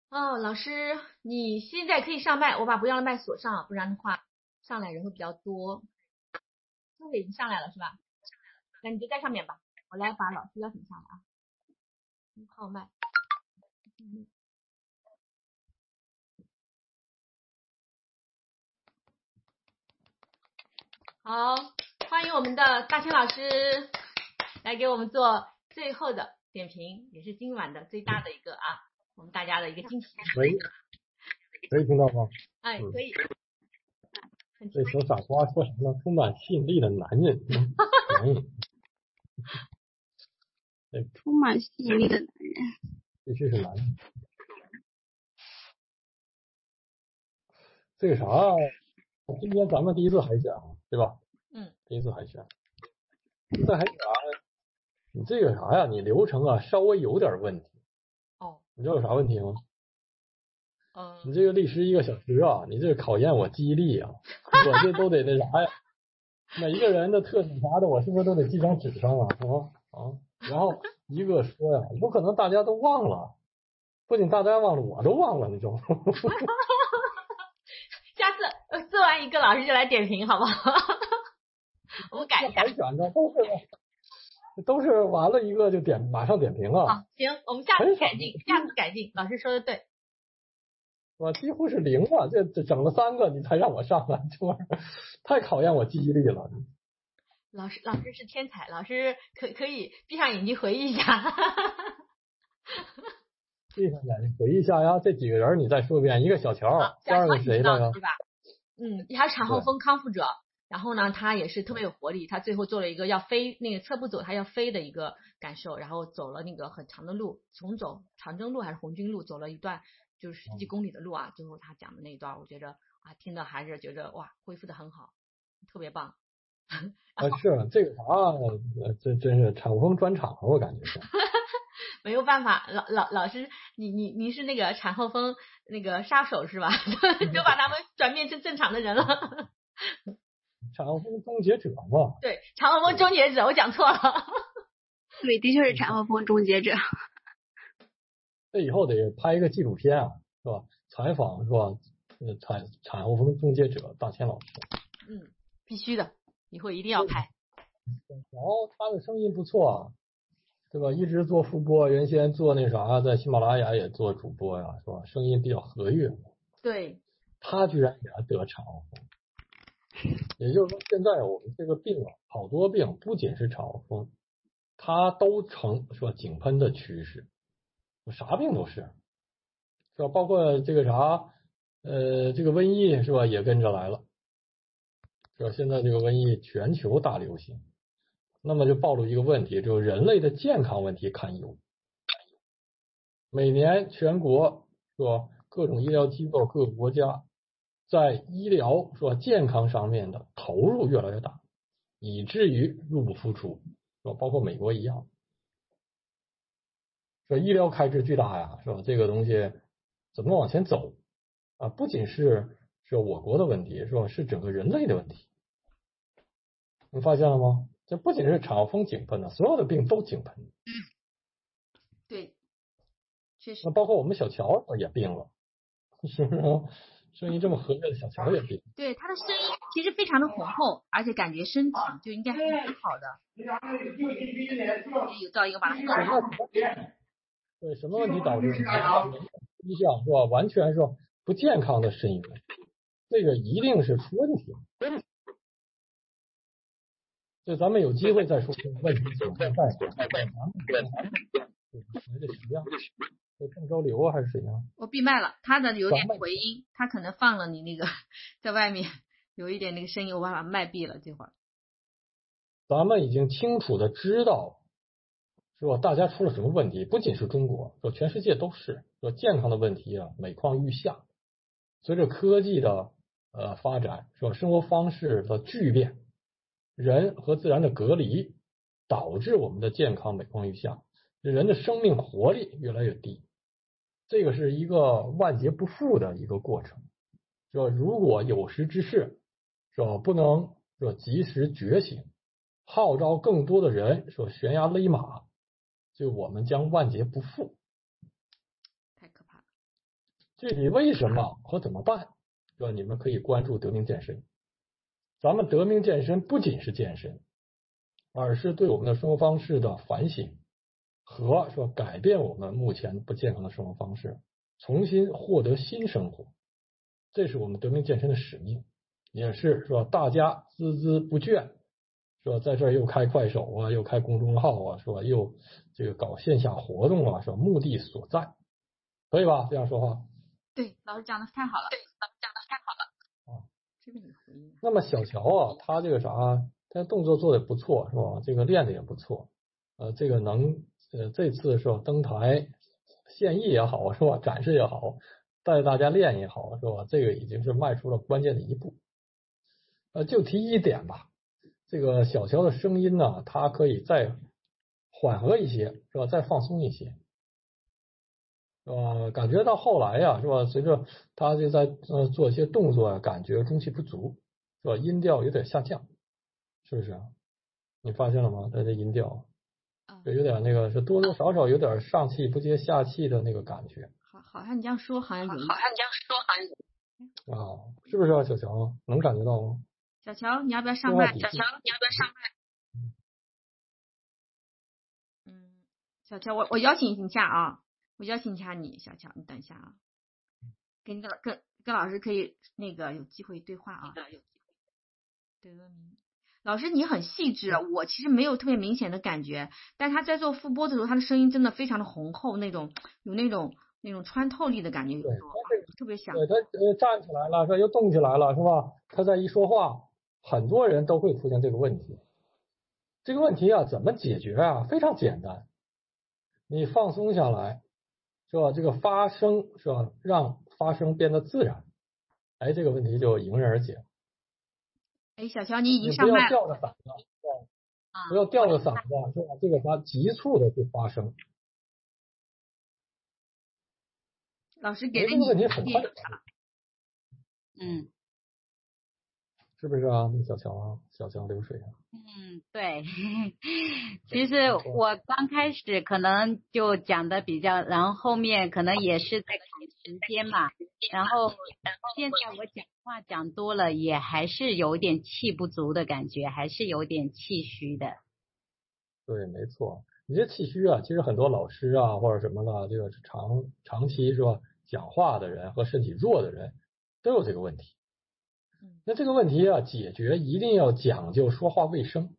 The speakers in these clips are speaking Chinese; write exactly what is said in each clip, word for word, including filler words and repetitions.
哦，老师，你现在可以上麦，我把不要的麦锁上，不然的话上来人会比较多。这个已经上来了是吧？那你就在上面吧，我来把老师邀请上来啊。号麦，好，欢迎我们的大清老师来给我们做最后的点评，也是今晚的最大的一个啊，我们大家的一个惊喜。 喂，可以听到吗？ 哎， 嗯可以。 这小傻瓜说什么呢？充满吸引力的男人，便宜。对， 充满吸引力的男人， 必须是男人。这个啥，今天咱们第一次海选，对吧？ 嗯。 第一次海选。这海选，你这个啥呀？你流程啊稍微有点问题。 哦。 你知道有啥问题吗？ 嗯。 你这个历时一个小时啊，你这个考验我记忆力啊，我这都得那啥呀。每一个人的特点啥的，我是不是都得记张纸上啊？啊啊，然后一个说呀，有可能大家都忘了，不仅大家忘了，我都忘了那种。 下次呃做完一个老师就来点评，好不好？我们改一下。 海选的都是都是完了一个就点马上点评啊。 好，行，我们下次改进，下次改进。老师说的对。 我几乎是零啊，这这整了三个你才让我上来，这玩意儿太考验我记忆力了。 老师，老师是天才，老师可可以闭上眼睛回忆一下。 闭上眼睛回忆一下呀，这几个人你再说一遍，一个小乔，第二个谁来着？ 对吧？嗯，他是产后风康复者，然后呢，他也是特别有活力，他最后做了一个要飞，那个侧步走，他要飞的一个感受，然后走了那个很长的路，从走长征路还是红军路，走了一段就是十几公里的路啊，最后他讲的那一段，我觉得啊，听的还是觉得哇，恢复的很好，特别棒。 啊，是这个啥，这真是产后风专场，我感觉是。 没有办法，老老老师，你你你是那个产后风那个杀手是吧？就把他们转变成正常的人了。 产后风终结者嘛。 对，产后风终结者，我讲错了。 对，的确是产后风终结者。 这以后得拍一个纪录片啊，是吧？采访是吧？呃，产产后风终结者大千老师。 嗯，必须的，以后一定要拍。 然后他的声音不错啊，对吧？一直做副播，原先做那啥，在喜马拉雅也做主播呀，是吧？声音比较和悦。 对。 他居然也得产后风，也就是说，现在我们这个病啊，好多病不仅是产后风，它都呈是吧井喷的趋势，啥病都是，是吧？包括这个啥，呃，这个瘟疫是吧，也跟着来了，是吧？现在这个瘟疫全球大流行。那么就暴露一个问题，就是人类的健康问题堪忧。每年全国是吧，各种医疗机构、各个国家在医疗是吧健康上面的投入越来越大，以至于入不敷出，是吧？包括美国一样，说医疗开支巨大呀，是吧？这个东西怎么往前走啊？不仅是是我国的问题，是吧？是整个人类的问题。你发现了吗？这不仅是产后风井喷的，所有的病都井喷。 对，确实。 那包括我们小乔也病了，是不是？声音这么和悦的小乔也病。 对，他的声音其实非常的浑厚，而且感觉身体就应该很好的。有噪音，我把它放小。 对，什么问题导致的？一项是吧？完全是不健康的肾源，这个一定是出问题。就咱们有机会再说这个问题怎么办？再说。咱们这谁呀？这郑州流还是谁呀？ 我闭麦了，他的有点回音，他可能放了你那个在外面有一点那个声音，我把麦闭了。这会儿咱们已经清楚的知道，是吧？大家出了什么问题？不仅是中国，说全世界都是，说健康的问题啊，每况愈下。随着科技的呃发展，是吧？生活方式的巨变，人和自然的隔离，导致我们的健康每况愈下，人的生命活力越来越低。这个是一个万劫不复的一个过程，是吧？如果有识之士，是吧？不能说及时觉醒，号召更多的人说悬崖勒马，就我们将万劫不复。 太可怕了。 具体为什么和怎么办，是吧？你们可以关注德明健身。咱们德明健身不仅是健身，而是对我们的生活方式的反省和说改变我们目前不健康的生活方式，重新获得新生活。这是我们德明健身的使命，也是说大家孜孜不倦，说在这儿又开快手啊，又开公众号啊，说又这个搞线下活动啊，说目的所在，可以吧？这样说话。 对，老师讲的太好了。对，老师讲的太好了。 啊， 这个你回应。 那么小乔啊，他这个啥，他动作做的不错，是吧？这个练的也不错，呃，这个能呃这次是吧登台献艺也好，是吧？展示也好，带大家练也好，是吧？这个已经是迈出了关键的一步。呃，就提一点吧，这个小乔的声音呢，它可以再缓和一些，是吧？再放松一些。呃，感觉到后来呀，是吧？随着他就在呃做一些动作啊，感觉中气不足，是吧？音调有点下降，是不是啊？你发现了吗？他这音调，就有点那个是多多少少有点上气不接下气的那个感觉。 好，好像你这样说，好像有。 好像你这样说，好像啊，是不是啊？小乔能感觉到吗？ 小乔，你要不要上麦？ 小乔，你要不要上麦？ 嗯，小乔，我我邀请一下啊。我邀请一下你，小乔，你等一下啊，跟跟跟跟老师可以那个有机会对话啊。有机会。德明老师，你很细致，我其实没有特别明显的感觉，但他在做复播的时候，他的声音真的非常的浑厚，那种有那种那种穿透力的感觉， 对， 特别响。 对，他呃站起来了，说又动起来了，是吧？他再一说话，很多人都会出现这个问题。这个问题啊，怎么解决啊？非常简单，你放松下来。是吧？这个发声是吧？让发声变得自然，哎，这个问题就迎刃而解。 哎，小乔，你已经你不要上麦了。 吊着嗓子，不要吊着嗓子，是吧？这个啥急促的去发声。 老师给了这个问题很快。 嗯， 是不是啊？小乔啊，小乔流水啊。 嗯，对。其实我刚开始可能就讲的比较，然后后面可能也是在赶时间嘛，然后现在我讲话讲多了，也还是有点气不足的感觉，还是有点气虚的。 对，没错。你这气虚啊，其实很多老师啊或者什么了，这个长长期是吧，讲话的人和身体弱的人都有这个问题。那这个问题啊，解决一定要讲究说话卫生，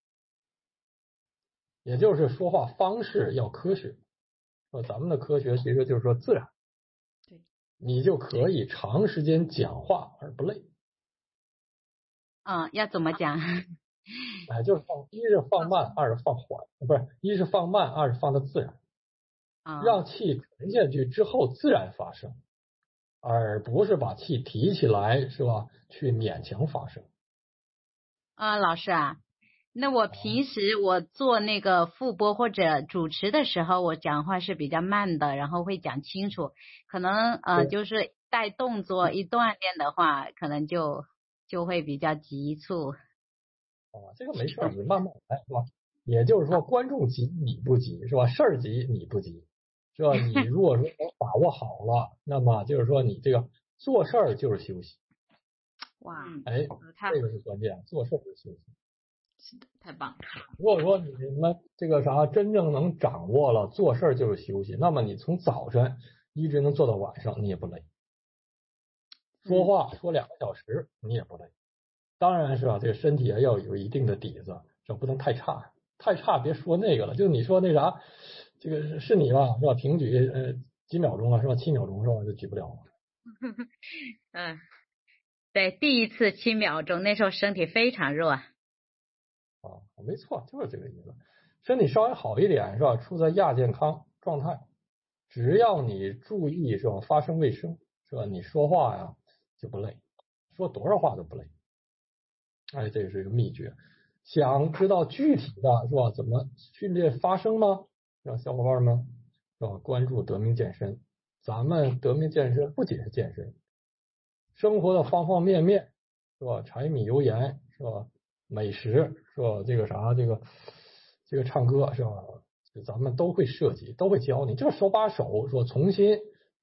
也就是说话方式要科学。说咱们的科学其实就是说自然， 对， 你就可以长时间讲话而不累。 嗯，要怎么讲？ 哎，就是放，一是放慢，二是放缓，不是，一是放慢，二是放的自然， 啊， 让气沉下去之后自然发生，而不是把气提起来，是吧？去勉强发生。 啊，老师啊，那我平时我做那个复播或者主持的时候，我讲话是比较慢的，然后会讲清楚。可能呃，就是带动作一锻炼的话，可能就就会比较急促。 啊，这个没事，你慢慢来，是吧？也就是说，观众急你不急，是吧？事儿急你不急，是吧？你如果说能把握好了，那么就是说你这个做事儿就是休息。 哇， 哎，这个是关键，做事儿就是休息。 是的，太棒了。 如果说你们这个啥真正能掌握了，做事儿就是休息，那么你从早晨一直能做到晚上，你也不累。说话说两个小时，你也不累。当然是吧，这个身体要有一定的底子，这不能太差，太差别说那个了。就你说那啥，这个是你吧，是吧？平举呃几秒钟啊，是吧？七秒钟是吧？就举不了。 嗯，对，第一次七秒钟，那时候身体非常弱。 啊，没错，就是这个意思。身体稍微好一点是吧？处在亚健康状态，只要你注意是吧？发声卫生是吧？你说话呀就不累，说多少话都不累。哎，这是一个秘诀。想知道具体的是吧？怎么训练发声吗？让小伙伴们是吧？关注德明健身。咱们德明健身不仅是健身，生活的方方面面是吧？柴米油盐是吧？美食是吧？这个啥这个这个唱歌是吧？咱们都会涉及，都会教你，就是手把手说重新是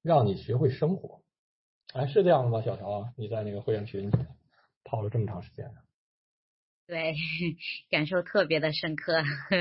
让你学会生活。哎，是这样的吗？小乔，你在那个会员群泡了这么长时间。 对，感受特别的深刻。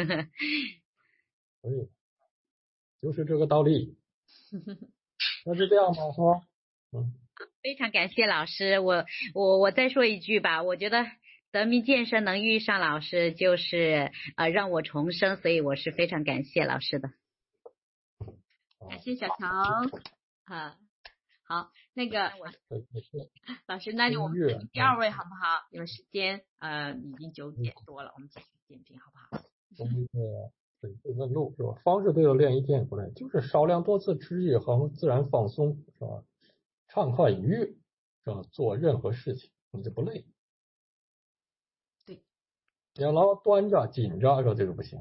所以就是这个道理。那是这样吗？是吧？嗯。 非常感谢老师，我我我再说一句吧，我觉得德明健身能遇上老师，就是呃让我重生，所以我是非常感谢老师的。 感谢小乔啊，好，那个老师，那我们点评第二位好不好？因为时间呃已经九点多了，我们继续点评好不好？ 中医的水会问路是吧？方式对了，练一天也不累，就是少量多次，持之以恒，自然放松是吧？畅快愉悦是吧？做任何事情你就不累。 对， 你要老端着紧着说这个不行。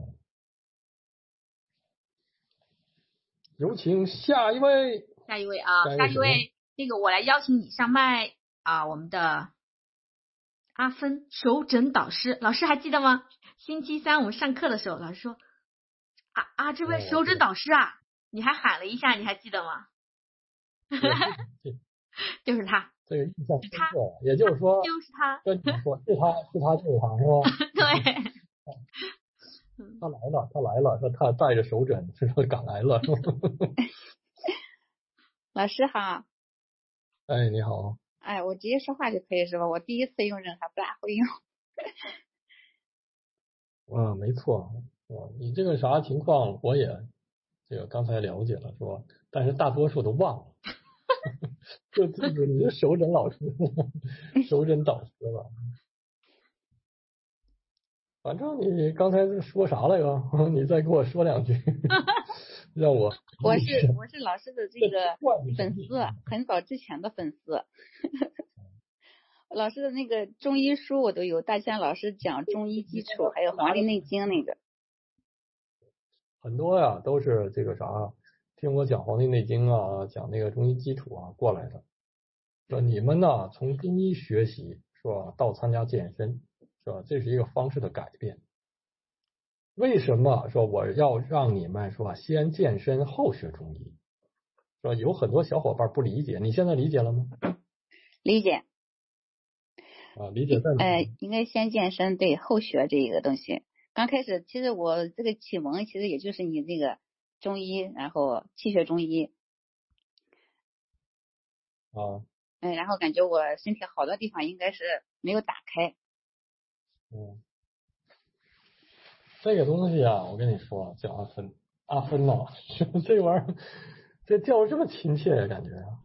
有请下一位。 下一位啊，下一位，那个我来邀请你上麦啊，我们的阿芬手诊导师，老师还记得吗？星期三我们上课的时候，老师说啊啊，这位手诊导师啊，你还喊了一下，你还记得吗？就是他， 这个印象深刻。也就是说， 就是他， 跟你说是他是他就是他是吧？ 对。 他来了，他来了，说他带着手诊，说赶来了。 老师好。 哎，你好。 哎，我直接说话就可以是吧？我第一次用人还不大会用。 嗯，没错，你这个啥情况我也这个刚才了解了是吧？但是大多数都忘了。就记住你的手诊老师，手诊导师了。反正你刚才说啥来着？你再给我说两句，让我。 我是我是老师的这个粉丝，很早之前的粉丝。老师的那个中医书我都有，大千老师讲中医基础，还有《黄帝内经》那个。 很多呀，都是这个啥，听我讲《黄帝内经》啊，讲那个中医基础啊过来的。说你们呢，从中医学习是吧，到参加健身是吧，这是一个方式的改变。为什么说我要让你们说先健身后学中医？是吧？有很多小伙伴不理解，你现在理解了吗？ 理解。 啊，理解在哪？ 呃，应该先健身，对，后学这个东西。刚开始其实我这个启蒙其实也就是你这个中医，然后气血中医。 啊。 嗯，然后感觉我身体好多地方应该是没有打开。 嗯。这个东西啊，我跟你说，叫阿芬，阿芬呐，这玩意儿，这叫这么亲切呀，感觉啊。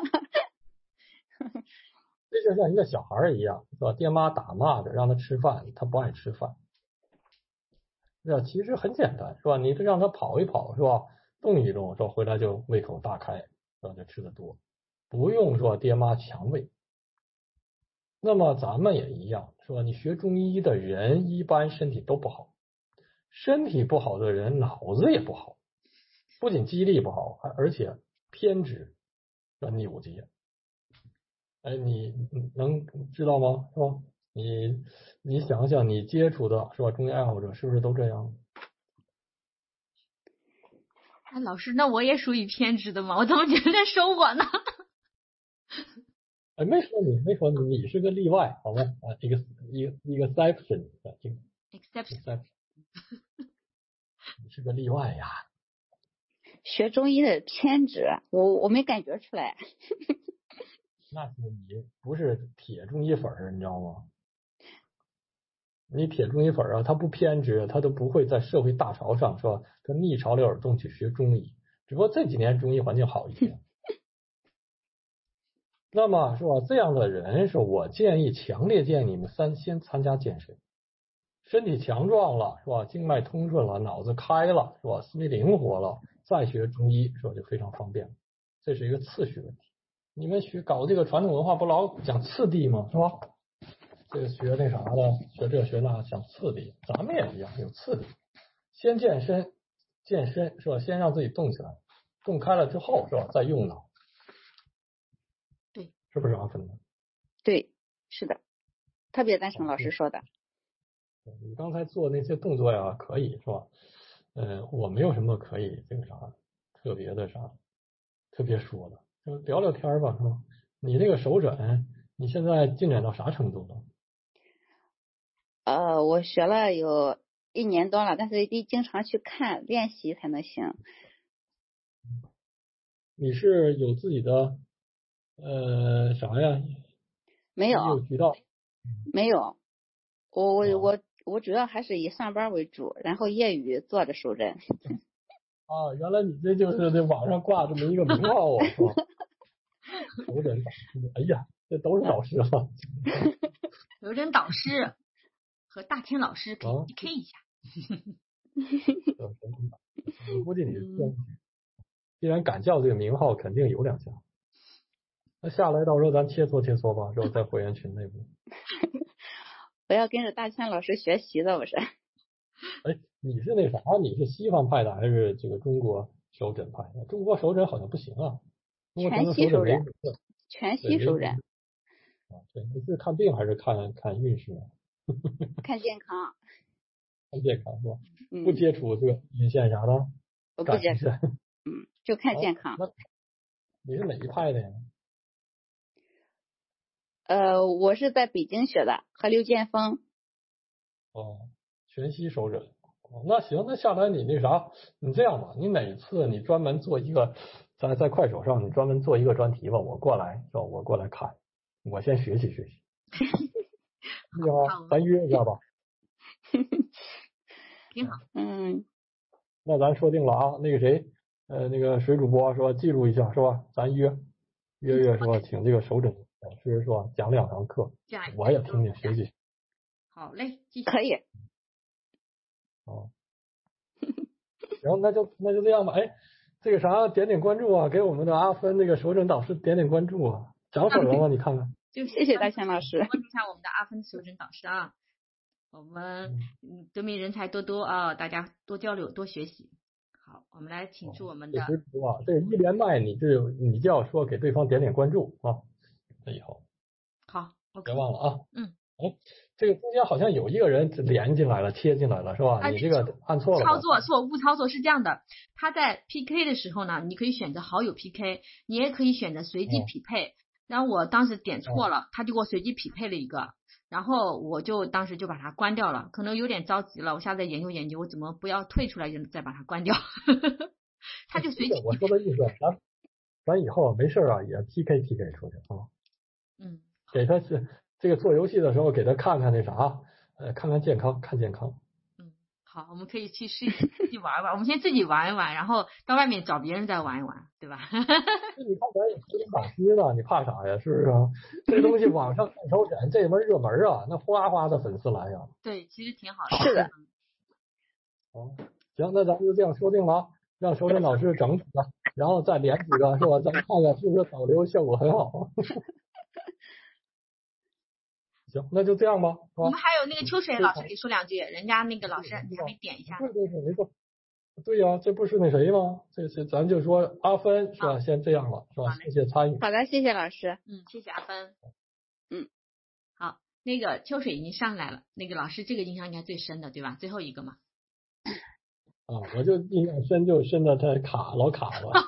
这就像一个小孩一样，是吧？爹妈打骂着让他吃饭，他不爱吃饭。是吧？其实很简单，是吧？你让他跑一跑，是吧？动一动，说回来就胃口大开，是吧？就吃得多，不用说爹妈强喂。那么咱们也一样，是吧？你学中医的人一般身体都不好，身体不好的人脑子也不好，不仅记忆力不好，还而且偏执，扭结。哎，你能知道吗？是吧？你你想想，你接触的是吧？中医爱好者是不是都这样？ 哎，老师，那我也属于偏执的吗？我怎么觉得在说我呢？ 哎，没说你，没说你，你是个例外，好吗？啊，一个一个一个 exception， 一个 exception， 你是个例外呀。 学中医的偏执，我我没感觉出来。 那是你不是铁中医粉儿，你知道吗？你铁中医粉啊，他不偏执，他都不会在社会大潮上说他逆潮流而动去学中医。只不过这几年中医环境好一些。那么是吧？这样的人是我建议，强烈建议你们三先参加健身，身体强壮了是吧？经脉通顺了，脑子开了是吧？思维灵活了，再学中医是吧？就非常方便了。这是一个次序问题。你们学搞这个传统文化不老讲次第吗？是吧？这个学那啥的，学这学那讲次第，咱们也一样有次第。先健身，健身是吧？先让自己动起来，动开了之后是吧？再用脑。 对， 是不是阿芬的？ 对，是的，特别赞成老师说的。 你刚才做那些动作呀，可以是吧？呃，我没有什么可以这个啥特别的啥就别说了，就聊聊天吧，是吧？你那个手诊，你现在进展到啥程度了？ 呃，我学了有一年多了，但是得经常去看练习才能行。 你是有自己的呃啥呀？ 没有， 有渠道？ 没有。我我啊我我主要还是以上班为主，然后业余做着手诊。 啊，原来你这就是这网上挂这么一个名号啊，是吧？手诊导师，哎呀，这都是老师了。 有诊导师和大天老师可以啊 P K 一下。 我估计你是天才，既然敢叫这个名号，肯定有两下。那下来到时候咱切磋切磋吧，之后在会员群内部。 我要跟着大千老师学习的，我是。 哎，你是那啥？你是西方派的还是这个中国手诊派的？中国手诊好像不行啊，中国全息手诊，全息手诊。 啊，对，你是看病还是看看运势啊？ 看健康。 看健康是吧？ 嗯、 不接触这个阴线啥的？ 我不接触。嗯，就看健康。 那你是哪一派的呀？ 呃，我是在北京学的，和刘建峰。 哦，全息手诊。哦，那行，那下来你那啥，你这样吧，你哪次你专门做一个，在在快手上你专门做一个专题吧，我过来是吧？我过来看，我先学习学习。对吧？咱约一下吧。 挺好。 嗯。 那咱说定了啊，那个谁，呃，那个水主播说记录一下是吧？咱约约约说请这个手诊老师是吧？讲两堂课，我也听听学习。 好嘞，继续。 可以。 哦。行，那就那就这样吧。哎，这个啥，点点关注啊，给我们的阿芬那个手诊导师点点关注啊，涨粉了吗？你看看。 就谢谢大强老师。 关注一下我们的阿芬手诊导师啊，我们德明人才多多啊，大家多交流多学习。好，我们来请出我们的。 这水主啊，这个一连麦你就你就要说给对方点点关注啊，这以后。 好， 别忘了啊。 嗯。 哎，这个中间好像有一个人连进来了，切进来了，是吧？ 啊、 你这个按错了。 操作错误操作是这样的，他在 P K 的时候呢，你可以选择好友 P K， 你也可以选择随机匹配。嗯、然后我当时点错了，他就给我随机匹配了一个，然后我就当时就把它关掉了，可能有点着急了，我下次再研究研究，我怎么不要退出来就再把它关掉。他就随机。 我说的意思，咱咱以后没事啊，也 P K P K 出去啊。 嗯。 给他是。这个做游戏的时候，给他看看那啥，呃，看看健康，看健康。 嗯，好，我们可以去试一试，自己玩玩。我们先自己玩一玩，然后到外面找别人再玩一玩，对吧？ 你看咱也是导师呢，你怕啥呀？是不是啊？这东西网上看手诊，这门热门啊，那哗哗的粉丝来呀。 对，其实挺好的。 是的。 哦，行，那咱们就这样说定了啊，让手诊老师整几个，然后再连几个，是吧？咱看看是不是导流效果很好。行，那就这样吧。 我们还有那个秋水老师，给说两句，人家那个老师你还没点一下。 对对对，没错。对呀、啊，这不是那谁吗？这是咱就说阿芬是吧？啊、先这样了是吧？谢谢参与。 好的，谢谢老师。 嗯，谢谢阿芬。 嗯， 好，那个秋水已经上来了，那个老师这个印象应该最深的对吧？最后一个嘛。 啊，我就印象深就深的他卡老卡了。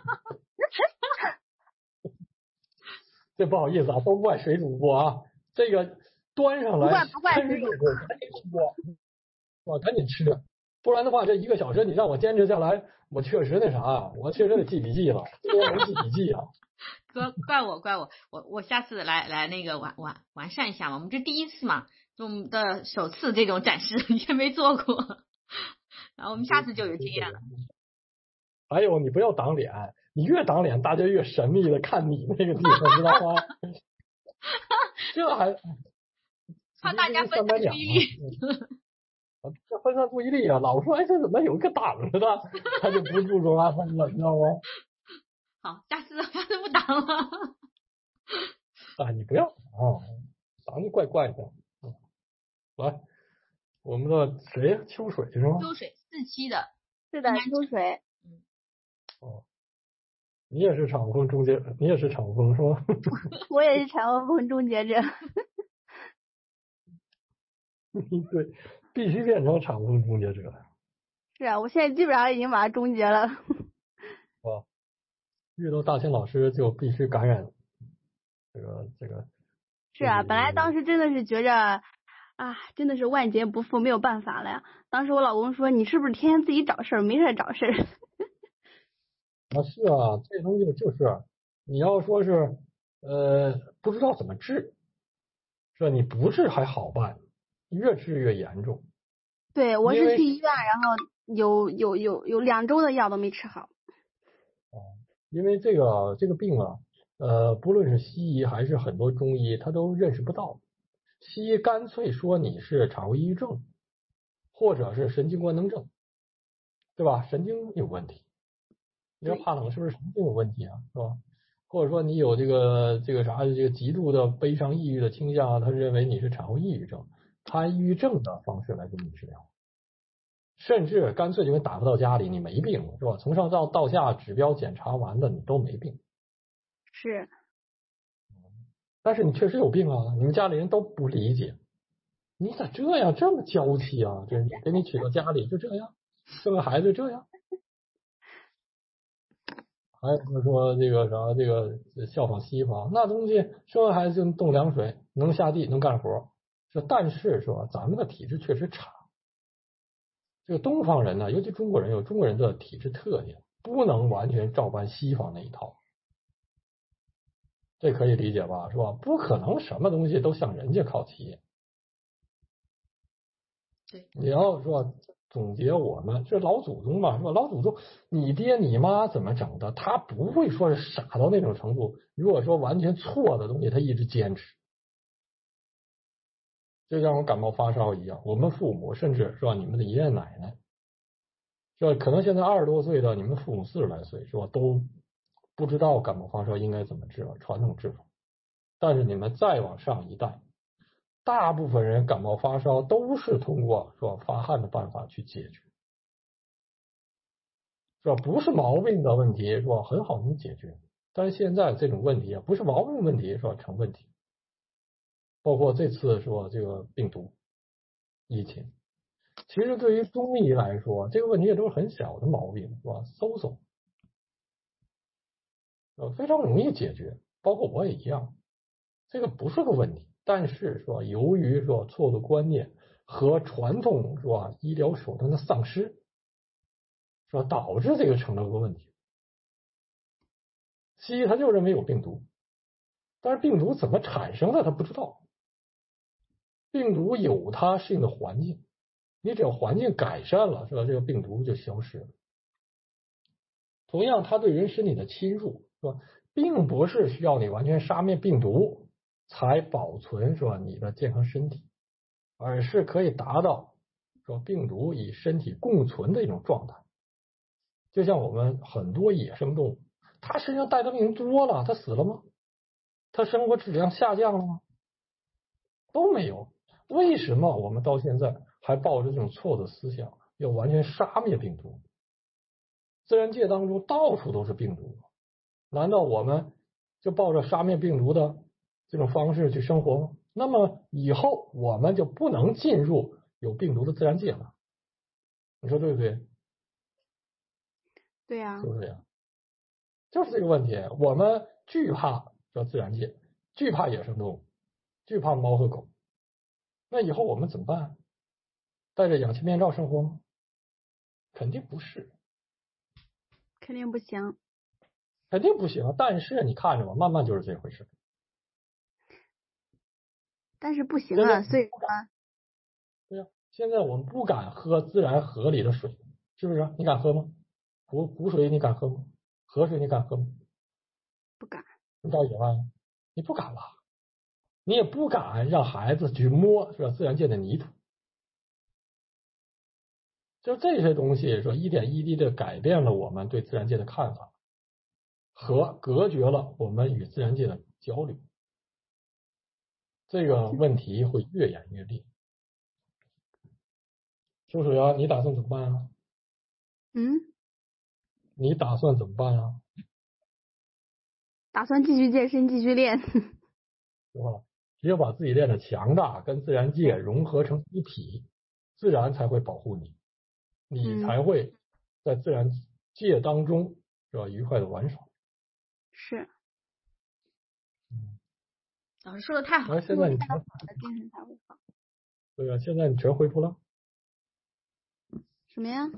这不好意思啊，都怪水主播啊。这个端上来， 不怪不怪， 赶紧播，我赶紧吃，不然的话，这一个小时你让我坚持下来，我确实那啥啊，我确实得记笔记了，我没记笔记啊。 怪怪我怪我，我我下次来来那个完完完善一下嘛，我们这第一次嘛，我们的首次这种展示也没做过，然后我们下次就有经验了。 还有你不要挡脸，你越挡脸，大家越神秘的看你那个地方，知道吗？这还怕大家分散注意力， 这分散注意力啊！老说哎，这怎么有一个挡着的，他就不注重阿芬了，你知道吗？ 好，下次下次不挡了。 啊，你不要啊，挡就怪怪的。嗯，来，我们的谁呀？秋水是吗？ 秋水四期的， 是的，秋水。 嗯。 哦。你也是场风终结，你也是场风是吧？ 我也是场风终结者。 对，必须变成场风终结者。 是啊，我现在基本上已经把它终结了。 哦， 遇到大庆老师就必须感染这个这个。 是啊，本来当时真的是觉着啊，真的是万劫不复，没有办法了呀。当时我老公说：“你是不是天天自己找事儿，没事找事儿？” 啊，是啊，这东西就是你要说是呃不知道怎么治，是吧？你不治还好办，越治越严重。 对，我是去医院，然后有有有有两周的药都没吃好。 哦，因为这个这个病啊，呃，不论是西医还是很多中医，他都认识不到。西医干脆说你是产后抑郁症，或者是神经官能症，对吧？神经有问题。你说怕冷是不是神经有问题啊？是吧？或者说你有这个这个啥这个极度的悲伤抑郁的倾向，他认为你是产后抑郁症，他按抑郁症的方式来给你治疗，甚至干脆就给你打发到家里，你没病是吧？从上到到下指标检查完的你都没病。 是。 但是你确实有病啊，你们家里人都不理解，你咋这样这么娇气啊？这你给你娶到家里就这样，生个孩子就这样。还有就是说这个啥，这个效仿西方，那东西生完孩子就能冻凉水，能下地，能干活。是，但是说咱们的体质确实差。这个东方人呢，尤其中国人有中国人的体质特点，不能完全照搬西方那一套。这可以理解吧？是吧？不可能什么东西都向人家靠齐。 对， 你要说总结我们这老祖宗嘛，是吧？老祖宗，你爹你妈怎么整的？他不会说是傻到那种程度。如果说完全错的东西，他一直坚持，就像我感冒发烧一样。我们父母甚至是吧，你们的爷爷奶奶，是吧？可能现在二十多岁的，你们父母四十来岁，是吧？都不知道感冒发烧应该怎么治了，传统治法。但是你们再往上一代，大部分人感冒发烧都是通过说发汗的办法去解决，是吧？不是毛病的问题，是吧？很好能解决。但是现在这种问题啊，不是毛病问题，是吧？成问题。包括这次说这个病毒疫情，其实对于中医来说，这个问题也都是很小的毛病，是吧？搜搜，呃，非常容易解决。包括我也一样，这个不是个问题。但是说，由于说错误的观念和传统是吧医疗手段的丧失，是吧导致这个成了个问题。西医他就认为有病毒，但是病毒怎么产生的他不知道。病毒有它适应的环境，你只要环境改善了，是吧？这个病毒就消失了。同样，它对人身体的侵入，是吧？并不是需要你完全杀灭病毒才保存是吧你的健康身体，而是可以达到说病毒与身体共存的一种状态。就像我们很多野生动物，它身上带的病多了，它死了吗？它生活质量下降了吗？都没有。为什么我们到现在还抱着这种错误的思想，要完全杀灭病毒？自然界当中到处都是病毒，难道我们就抱着杀灭病毒的这种方式去生活吗？那么以后我们就不能进入有病毒的自然界了。你说对不对？ 对呀、啊， 是不是这样？就是这个问题。我们惧怕叫自然界，惧怕野生动物，惧怕猫和狗。那以后我们怎么办？戴着氧气面罩生活吗？肯定不是， 肯定不行， 肯定不行。但是你看着吧，慢慢就是这回事。 但是不行啊，所以说， 对呀、啊，现在我们不敢喝自然河里的水，是不是？你敢喝吗？湖湖水你敢喝吗？河水你敢喝吗？ 不敢。 你到野外，你不敢吧？你也不敢让孩子去摸是吧自然界的泥土。就这些东西说一点一滴的改变了我们对自然界的看法，和隔绝了我们与自然界的交流，这个问题会越演越烈。秋水啊，你打算怎么办啊？ 嗯？ 你打算怎么办啊？ 打算继续健身，继续练。 是吧？只有把自己练得强大，跟自然界融合成一体，自然才会保护你，你才会在自然界当中是吧愉快的玩耍。 是。 老师说的太好了。 现在你全精神才会好。 对啊，现在你全恢复了。 什么呀？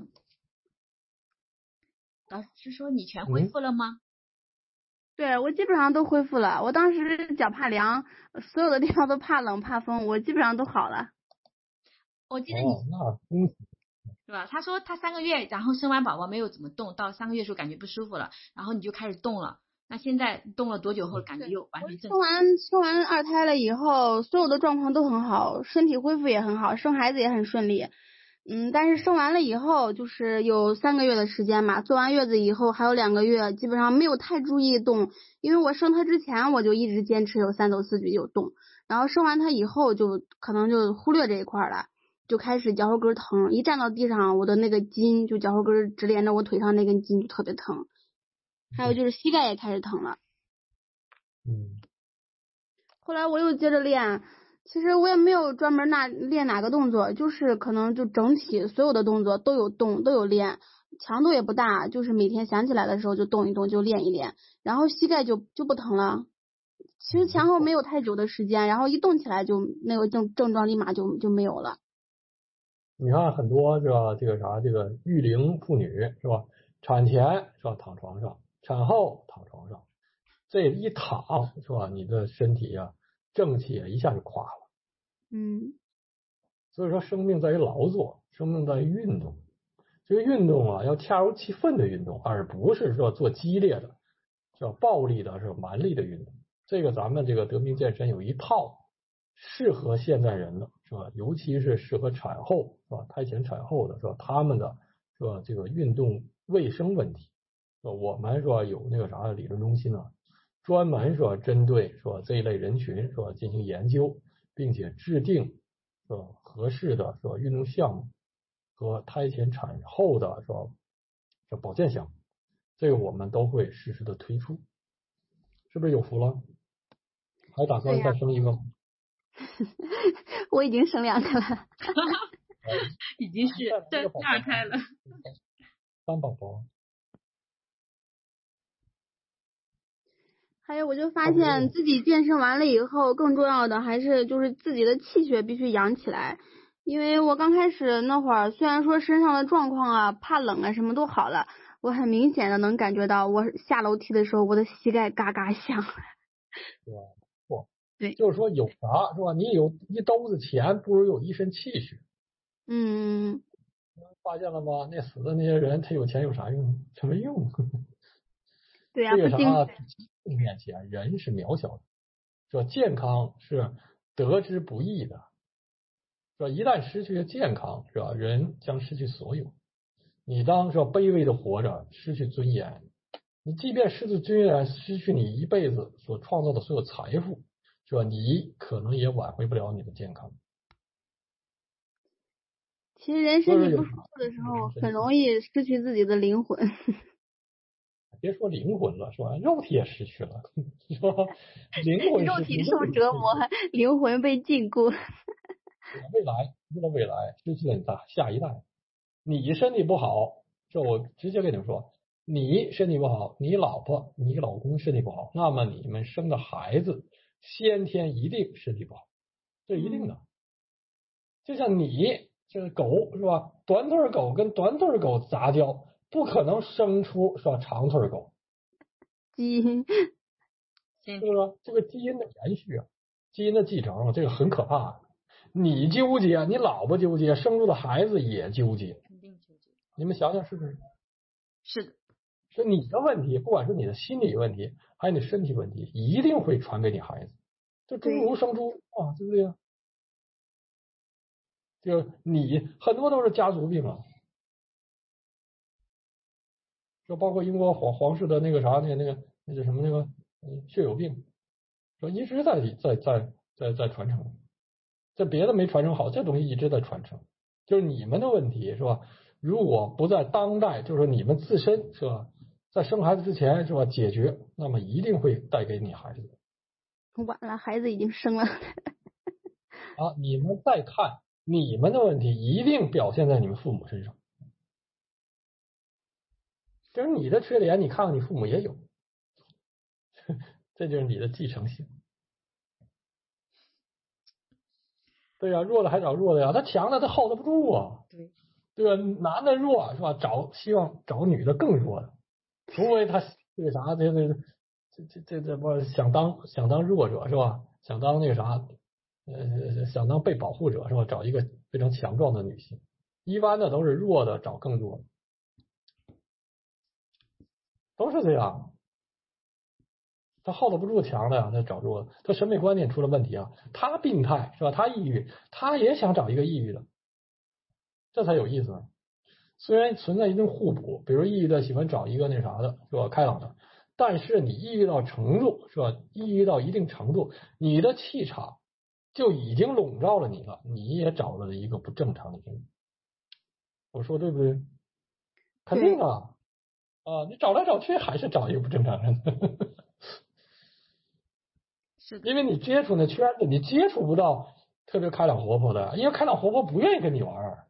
老师说你全恢复了吗？嗯、 对，我基本上都恢复了。我当时脚怕凉，所有的地方都怕冷怕风，我基本上都好了。 我记得你、 哦、那恭喜。 是吧？他说他三个月，然后生完宝宝没有怎么动，到三个月时候感觉不舒服了，然后你就开始动了。那现在动了多久后感觉又完全正常？ 生完生完二胎了以后，所有的状况都很好，身体恢复也很好，生孩子也很顺利。嗯，但是生完了以后，就是有三个月的时间嘛，坐完月子以后还有两个月，基本上没有太注意动，因为我生他之前我就一直坚持有三走四举有动，然后生完他以后就可能就忽略这一块了。就开始脚后跟疼，一站到地上，我的那个筋就脚后跟直连着我腿上那根筋就特别疼，还有就是膝盖也开始疼了。 嗯。 后来我又接着练，其实我也没有专门那练哪个动作，就是可能就整体所有的动作都有动都有练，强度也不大，就是每天想起来的时候就动一动就练一练，然后膝盖就就不疼了。其实前后没有太久的时间，然后一动起来就那个症症状立马就就没有了。 你看很多是吧？这个啥，这个育龄妇女是吧？产前是吧躺床上，产后躺床上，这一躺是吧？你的身体呀、啊，正气一下就垮了。 嗯。 所以说，生命在于劳作，生命在于运动。这个运动啊，要恰如其分的运动，而不是说做激烈的、是吧暴力的、是吧蛮力的运动。这个咱们这个德明健身有一套适合现在人的。是吧？尤其是适合产后，是吧？胎前产后的，是吧？他们的，是吧？这个运动卫生问题，是吧？我们说有那个啥理论中心啊，专门说针对说这一类人群，是吧？进行研究，并且制定是吧合适的，是吧？运动项目和胎前产后的，是吧？这保健项目，这个我们都会实时的推出，是不是有福了？还打算再生一个吗？ 我已经生两个了， 已经是对第二胎了， 三宝宝。 还有，我就发现自己健身完了以后，更重要的还是就是自己的气血必须养起来。因为我刚开始那会儿，虽然说身上的状况啊、怕冷啊什么都好了，我很明显的能感觉到，我下楼梯的时候，我的膝盖嘎嘎响。 对吧？不， 对， 就是说有啥是吧？你有一兜子钱，不如有一身气血。 嗯， 发现了吗？那死的那些人，他有钱有啥用？他没用。 对呀、啊， 这个啥？面前人是渺小的，是吧？健康是得之不易的，是吧？一旦失去了健康，是吧？人将失去所有。你当说卑微的活着，失去尊严。你即便失去尊严，失去你一辈子所创造的所有财富，是吧？你可能也挽回不了你的健康。 其实人身体不舒服的时候，很容易失去自己的灵魂。 别说灵魂了，是吧？肉体也失去了，是吧？灵魂肉体受折磨，灵魂被禁锢。 未来，为了未来，失去了你的下一代。你身体不好，这我直接跟你们说，你身体不好，你老婆、你老公身体不好，那么你们生的孩子先天一定身体不好，这一定的。嗯、就像你这个狗是吧？短腿狗跟短腿狗杂交，不可能生出是吧长腿狗。 基因， 是不是？这个基因的延续啊，基因的继承，这个很可怕。你纠结，你老婆纠结，生出的孩子也纠结， 肯定纠结。 你们想想是不是？ 是的。 是你的问题，不管是你的心理问题，还有你身体问题，一定会传给你孩子。这猪如生猪啊，对不对？就你很多都是家族病啊，就包括英国皇皇室的那个啥，那个那个那叫什么那个血友病，说一直在在在在在传承。这别的没传承好，这东西一直在传承，就是你们的问题是吧？如果不在当代，就是你们自身是吧，在生孩子之前是吧解决，那么一定会带给你孩子。 晚了，孩子已经生了。 啊，你们再看你们的问题，一定表现在你们父母身上。就是你的缺点，你看看你父母也有。 这就是你的继承性。对呀、啊，弱的还找弱的呀，他强的他 hold 不住啊。 对， 对吧？男的弱是吧？找希望找女的更弱的，除非他这个啥，这这这这这这不想当想当弱者是吧？想当那个啥，呃，想当被保护者是吧？找一个非常强壮的女性，一般的都是弱的找更弱的，都是这样。他 hold 不住强的呀，他找弱的，他审美观念出了问题啊，他病态是吧？他抑郁，他也想找一个抑郁的，这才有意思。虽然存在一定互补，比如抑郁的喜欢找一个那啥的是吧，开朗的，但是你抑郁到程度是吧，抑郁到一定程度，你的气场就已经笼罩了你了，你也找了一个不正常的人。我说对不对？肯定啊，啊，你找来找去还是找一个不正常人。 是的， 因为你接触那圈子，你接触不到特别开朗活泼的，因为开朗活泼不愿意跟你玩。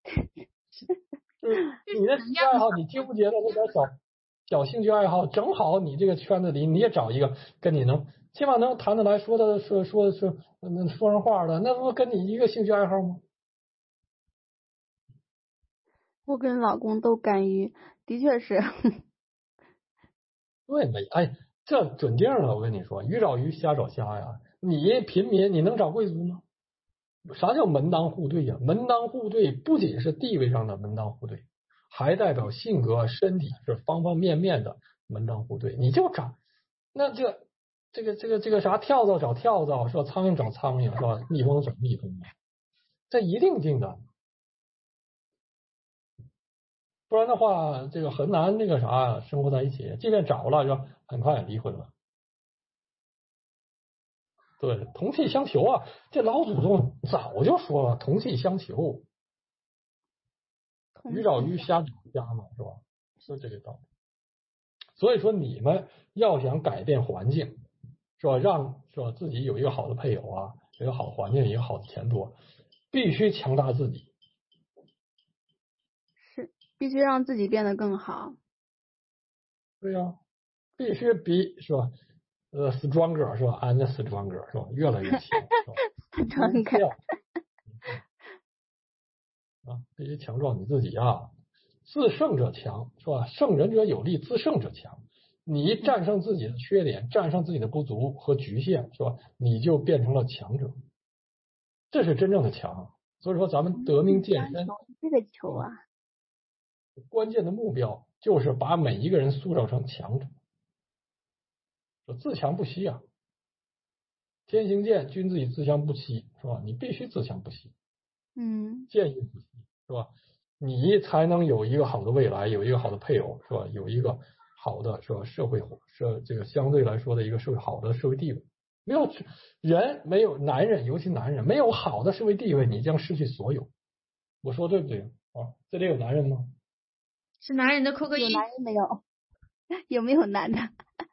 就是你的兴趣爱好，你纠结的那点小小兴趣爱好，正好你这个圈子里你也找一个跟你能起码能谈得来，说的说说说那说上话的，那不跟你一个兴趣爱好吗？ 我跟老公都甘于，的确是。 对没？哎，这准定了，我跟你说，鱼找鱼，虾找虾呀。你平民，你能找贵族吗？啥叫门当户对呀？门当户对不仅是地位上的门当户对，还代表性格、身体是方方面面的门当户对。你就找那这这个这个这个啥跳蚤找跳蚤是吧？苍蝇找苍蝇是吧？蜜蜂找蜜蜂，这一定定的。不然的话，这个很难那个啥生活在一起。即便找了，就很快离婚了。对，同气相求啊！这老祖宗早就说了，同气相求。鱼找鱼，虾找虾嘛，是吧？就这个道理。所以说，你们要想改变环境，是吧？让是吧自己有一个好的配偶啊，有一个好环境，一个好的前途，必须强大自己。 是，必须让自己变得更好。 对呀、啊，必须比是吧？呃 ，stronger 是吧 ？and stronger 是吧？越来越强，是吧？ stronger 啊，必须强壮你自己啊！自胜者强，是吧？胜人者有力，自胜者强。你战胜自己的缺点，战胜自己的不足和局限，是吧？你就变成了强者，这是真正的强。所以说，咱们得命健身， 这个球啊， 关键的目标就是把每一个人塑造成强者，自强不息啊！天行健，君子以自强不息，是吧？你必须自强不息， 嗯， 见义不息，是吧？你才能有一个好的未来，有一个好的配偶，是吧？有一个好的是吧？社会社这个相对来说的一个社会好的社会地位。没有人，没有男人，尤其男人没有好的社会地位，你将失去所有。我说对不对啊？这里有男人吗？ 是男人的扣个一。 有男人没有？有没有男的？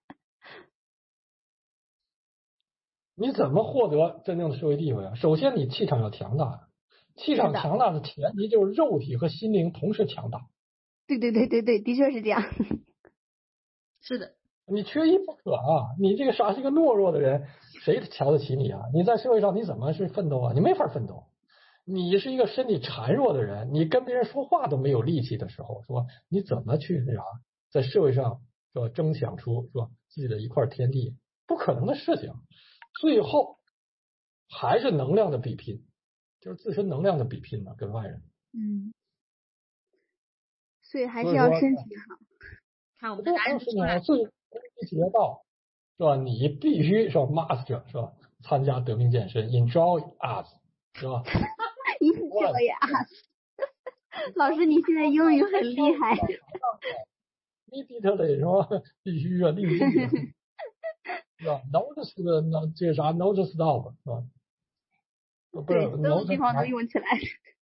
你怎么获得真正的社会地位啊？首先，你气场要强大，气场强大的前提就是肉体和心灵同时强大。 对对对对对，的确是这样。 是的， 你缺一不可啊！你这个啥是个懦弱的人，谁瞧得起你啊？你在社会上你怎么是奋斗啊？你没法奋斗。你是一个身体孱弱的人，你跟别人说话都没有力气的时候，是吧？你怎么去那啥，在社会上是吧争抢出是吧自己的一块天地？不可能的事情。最后还是能量的比拼，就是自身能量的比拼呢，跟外人。 嗯，所以还是要身体好。 看我们的男人出来， 最终学到是吧？你必须是吧 ，master 是吧？参加得命健身 ，enjoy us 是吧 ？enjoy us 老师，你现在英语很厉害。 immediately 是吧？必须啊，立即啊。是吧 ？Notice 的那这个啥 ？Notice stop 是吧？不是， 所有地方都用起来。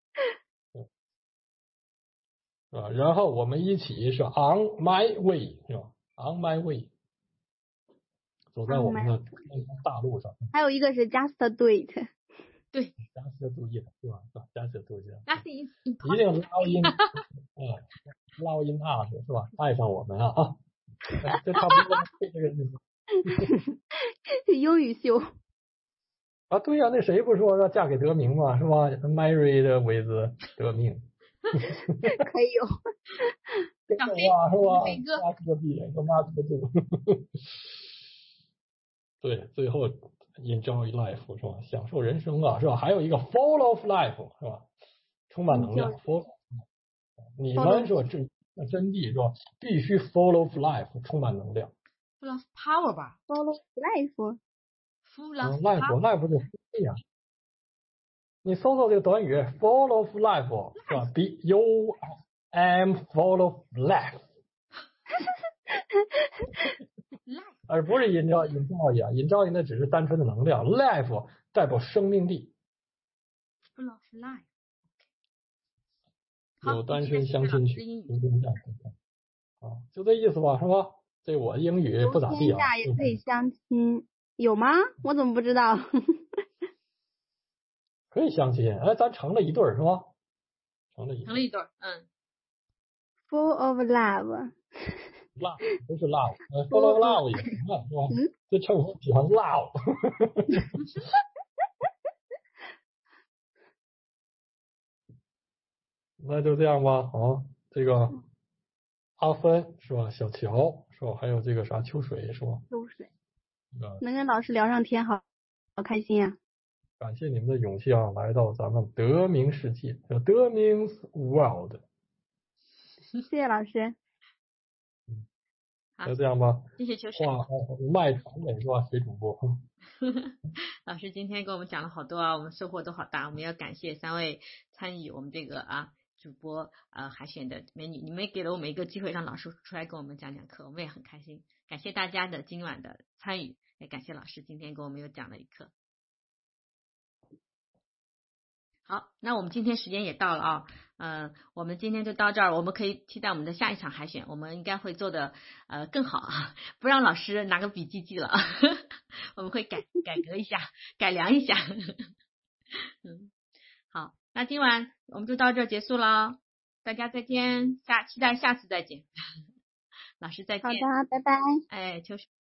是吧？然后我们一起是 on my way 是吧 ？on my way， 走在我们的大路上。 还有一个是 just do it， 对 ，just do it 是吧？是吧 ，just do it， ，nothing 一定 love in， 嗯 ，love in us 是吧？爱上我们啊啊！这差不多这个意思。 英语秀啊，对呀、啊，那谁不说要嫁给德明嘛，是吧 ？Married with 德明， 可以有。 这话是吧？ 飞哥， 妈哥逼，说妈哥住。对，最后 enjoy life 是吧？享受人生啊，是吧？还有一个 full of life 是吧？充满能量 ，full。你们说这真谛是吧？必须 full of life 充满能量。 full of power 吧 ？full of life。 full of life life 就对呀。你搜搜这个短语 full of life 是吧 ？Be you am full of life。而不是 enjoy enjoy 啊 ，enjoy 那只是单纯的能量 ，life 代表生命力。 full of life。 有单身相亲去，有对象啊，就这意思吧，是吧？这我英语不咋地啊。 天下也可以相亲，有吗？我怎么不知道？ 可以相亲，哎，咱成了一对儿是吧？成了一成了一对儿，嗯。 Full of love。 love 不是 love， 呃 ，full of love 也行啊，是吧？ 嗯， 这称呼喜欢 love。那就这样吧，啊，这个阿芬是吧？小乔是吧？还有这个啥秋水是吧？ 秋水， 呃， 能跟老师聊上天，好好开心啊！ 感谢你们的勇气啊，来到咱们德明世界，叫德明 world。 谢谢老师。 嗯，就这样吧。 谢谢秋水。 话卖传给是吧？水主播。 老师今天给我们讲了好多啊，我们收获都好大。我们要感谢三位参与我们这个啊主播呃海选的美女，你们也给了我们一个机会，让老师出来跟我们讲讲课，我们也很开心。感谢大家的今晚的参与，也感谢老师今天给我们又讲了一课。好，那我们今天时间也到了啊，嗯、呃，我们今天就到这儿，我们可以期待我们的下一场海选，我们应该会做的呃更好啊，不让老师拿个笔记记了，我们会改改革一下，改良一下。嗯，好，那今晚我们就到这儿结束了，大家再见，下期待下次再见，老师再见。 好的，拜拜。 哎，秋水。